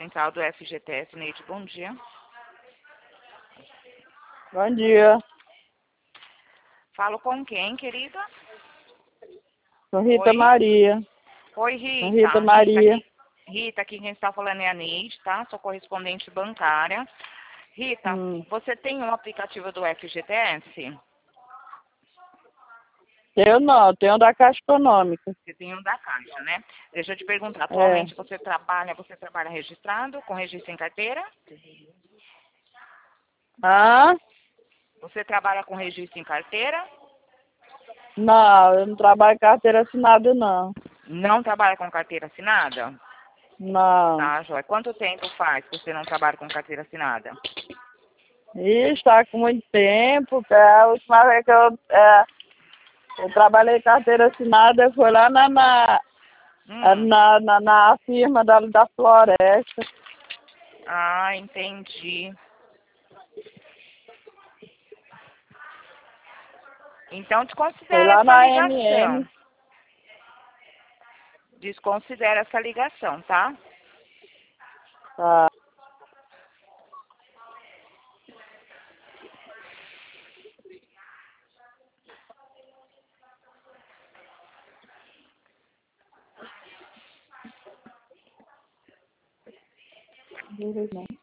Central do FGTS, Neide, bom dia. Bom dia. Falo com quem, querida? Sou Rita Oi? Maria. Oi, Sou Rita. Rita Maria. Rita, aqui quem está falando é a Neide, tá? Sou correspondente bancária. Rita, você tem um aplicativo do FGTS? Eu não, tenho da Caixa Econômica. Você tem um da Caixa, né? Deixa eu te perguntar, atualmente você trabalha registrado, com registro em carteira? Ah? Você trabalha com registro em carteira? Não, eu não trabalho em carteira assinada, não. Não trabalha com carteira assinada? Não. Tá, Joia. Quanto tempo faz que você não trabalha com carteira assinada? Ixi, tá com muito tempo. A última vez que eu trabalhei em carteira assinada foi lá na firma da Floresta. Ah, entendi. Então Foi desconsidera lá essa na ligação. MM. Desconsidera essa ligação, tá? Tá. Não.